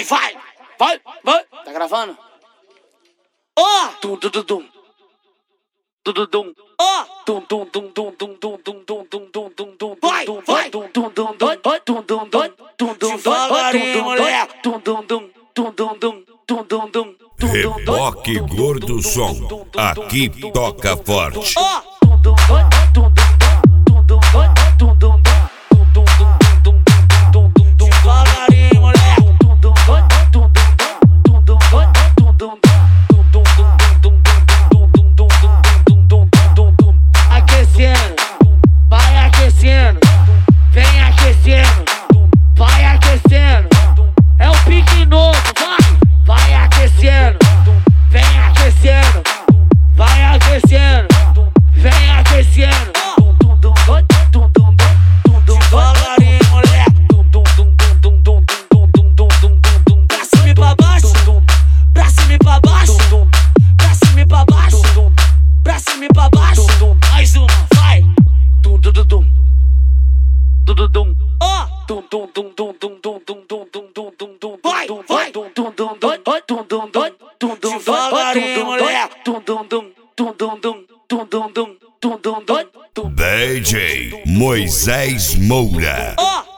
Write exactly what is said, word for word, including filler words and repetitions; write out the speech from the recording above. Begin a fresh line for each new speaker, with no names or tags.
vai, vai, vai, vai.
Tá gravando?
Ó,
Tum, tum, tum, tum. Tum, tum, tum.
ó,
Tum, tum, tum, tum, tum, tum, tum, tum, tum, tum, tum, tum,
Vai,
tum,
vai.
tum, tum, tum, tum, tum, tum, tum, tum, tum,
Devagarinho, moleque.
tum, tum, tum, tum, tum, tum, tum, tum, tum.
Reboque Gordo Som, aqui toca forte.
ó. Devagarinho, moleque.
Aquecendo, vai aquecendo, vem aquecendo, vai aquecendo. É o pique novo, vai, vai aquecendo, vem aquecendo, vai aquecendo, vem aquecendo.
Devagarinho, moleque. Pra cima e pra baixo, pra cima e pra baixo, pra cima e pra baixo, pra cima e pra baixo. Mais uma, vai. Ó, vai, vai. Devagarinho, moleque.
D J Moisés Moura.
Ó.